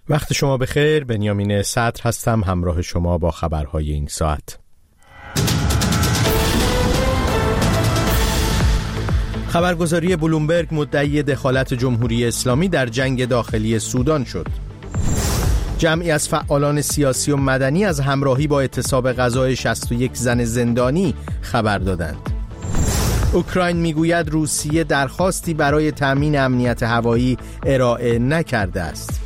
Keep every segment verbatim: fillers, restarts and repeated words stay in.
وقت شما بخیر، بنیامین صدر هستم، همراه شما با خبرهای این ساعت. خبرگزاری بلومبرگ مدعی دخالت جمهوری اسلامی در جنگ داخلی سودان شد. جمعی از فعالان سیاسی و مدنی از همراهی با اعتصاب غذای شصت و یک زن زندانی خبر دادند. اوکراین میگوید روسیه درخواستی برای تامین امنیت هوایی ارائه نکرده است.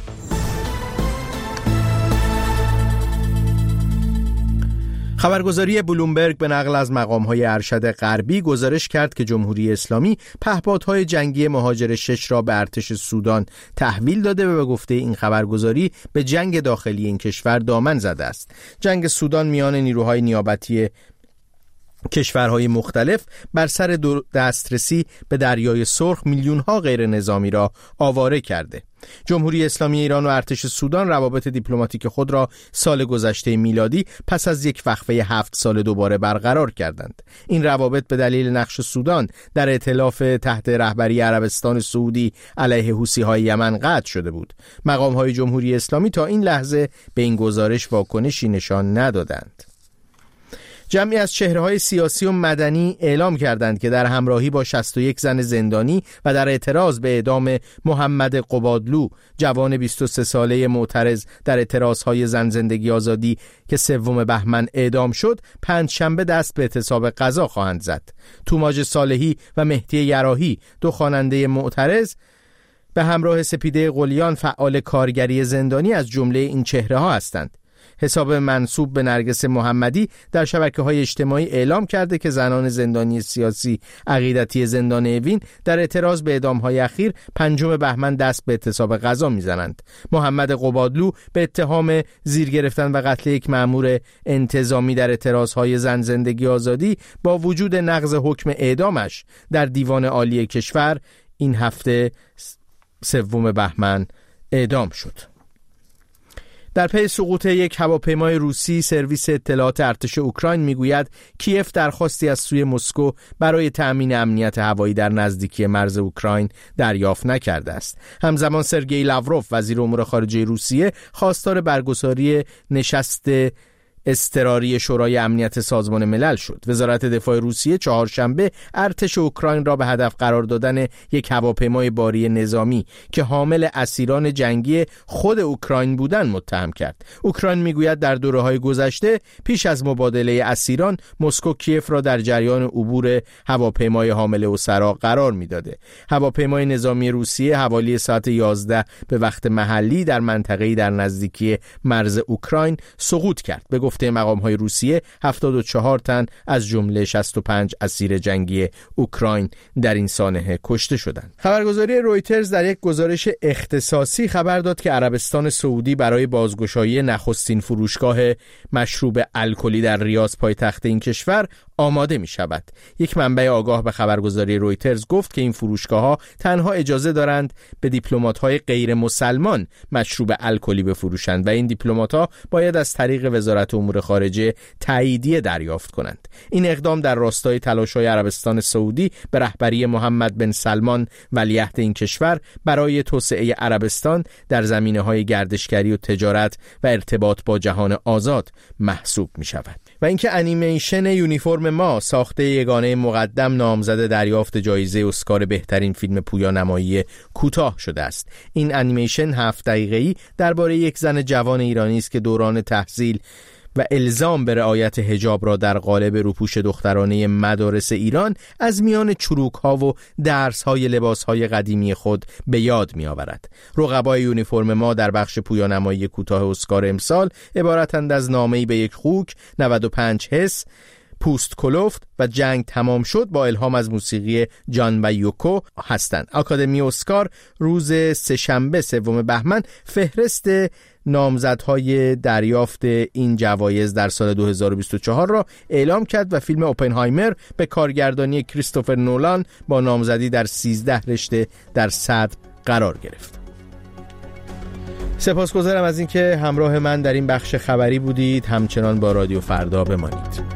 خبرگزاری بلومبرگ به نقل از مقام‌های ارشد غربی گزارش کرد که جمهوری اسلامی پهپادهای جنگی مهاجر شش را به ارتش سودان تحویل داده و به گفته این خبرگزاری به جنگ داخلی این کشور دامن زده است. جنگ سودان میان نیروهای نیابتی کشورهای مختلف بر سر دسترسی به دریای سرخ میلیون‌ها غیر نظامی را آواره کرده. جمهوری اسلامی ایران و ارتش سودان روابط دیپلماتیک خود را سال گذشته میلادی پس از یک وقفه هفت سال دوباره برقرار کردند. این روابط به دلیل نقش سودان در ائتلاف تحت رهبری عربستان سعودی علیه حوثی‌های یمن قطع شده بود. مقام‌های جمهوری اسلامی تا این لحظه به این گزارش واکنشی نشان ندادند. جمعی از چهره‌های سیاسی و مدنی اعلام کردند که در همراهی با شصت و یک زن زندانی و در اعتراض به اعدام محمد قبادلو، جوان بیست و سه ساله معترض در اعتراضهای زن زندگی آزادی که سوم بهمن اعدام شد، پنجشنبه دست به اعتصاب غذا خواهند زد. توماج صالحی و مهدی یراحی، دو خواننده معترض به همراه سپیده قلیان، فعال کارگری زندانی، از جمله این چهره‌ها هستند. حساب منسوب به نرگس محمدی در شبکه‌های اجتماعی اعلام کرده که زنان زندانی سیاسی عقیدتی زندان اوین در اعتراض به اعدام‌های اخیر پنجم بهمن دست به اعتصاب غذا می‌زنند. محمد قبادلو به اتهام زیر گرفتن و قتل یک مأمور انتظامی در اعتراض‌های زن زندگی آزادی با وجود نقض حکم اعدامش در دیوان عالی کشور این هفته سوم بهمن اعدام شد. در پی سقوط یک هواپیمای روسی، سرویس اطلاعات ارتش اوکراین میگوید کیف درخواستی از سوی مسکو برای تأمین امنیت هوایی در نزدیکی مرز اوکراین دریافت نکرده است. همزمان سرگئی لاوروف، وزیر امور خارجه روسیه، خواستار برگزاری نشست اضطراری شورای امنیت سازمان ملل شد. وزارت دفاع روسیه چهارشنبه ارتش اوکراین را به هدف قرار دادن یک هواپیمای باری نظامی که حامل اسیران جنگی خود اوکراین بودند متهم کرد. اوکراین میگوید در دوره‌های گذشته پیش از مبادله اسیران، مسکو کیف را در جریان عبور هواپیمای حامل اسرا قرار میداده. هواپیمای نظامی روسیه حوالی ساعت یازده به وقت محلی در منطقه‌ای در نزدیکی مرز اوکراین سقوط کرد. به گفته مقام‌های روسیه هفتاد و چهار تن از جمله شصت و پنج اسیر جنگی اوکراین در این سانحه کشته شدند. خبرگزاری رویترز در یک گزارش اختصاصی خبر داد که عربستان سعودی برای بازگشایی نخستین فروشگاه مشروب الکلی در ریاض، پایتخت این کشور، آماده می شود. یک منبع آگاه به خبرگزاری رویترز گفت که این فروشگاه‌ها تنها اجازه دارند به دیپلمات‌های غیر مسلمان مشروب الکلی بفروشند و این دیپلمات‌ها باید از طریق وزارت امور خارجه تاییدیه دریافت کنند. این اقدام در راستای تلاش‌های عربستان سعودی به رهبری محمد بن سلمان ولیعهد این کشور برای توسعه عربستان در زمینه‌های گردشگری و تجارت و ارتباط با جهان آزاد محسوب می‌شود. و اینکه انیمیشن یونیفرم ما، ساخته یگانه مقدم، نامزد دریافت جایزه اسکار بهترین فیلم پویانمایی کوتاه شده است. این انیمیشن هفت دقیقه‌ای درباره یک زن جوان ایرانی است که دوران تحصیل و الزام به رعایت حجاب را در قالب روپوش دخترانه مدارس ایران از میان چروک‌ها و درس‌های لباس‌های قدیمی خود به یاد می‌آورد. رقبای یونیفرم ما در بخش پویانمایی کوتاه اسکار امسال عبارتند از نامه‌ای به یک خوک، نود و پنج حس، پوست کلفت و جنگ تمام شد با الهام از موسیقی جان و یوکو هستند. آکادمی اسکار روز سه‌شنبه سوم بهمن فهرست نامزدهای دریافت این جوایز در سال دو هزار و بیست و چهار را اعلام کرد و فیلم اوپنهایمر به کارگردانی کریستوفر نولان با نامزدی در سیزده رشته در صدر قرار گرفت. سپاسگزارم از اینکه همراه من در این بخش خبری بودید. همچنان با رادیو فردا بمانید.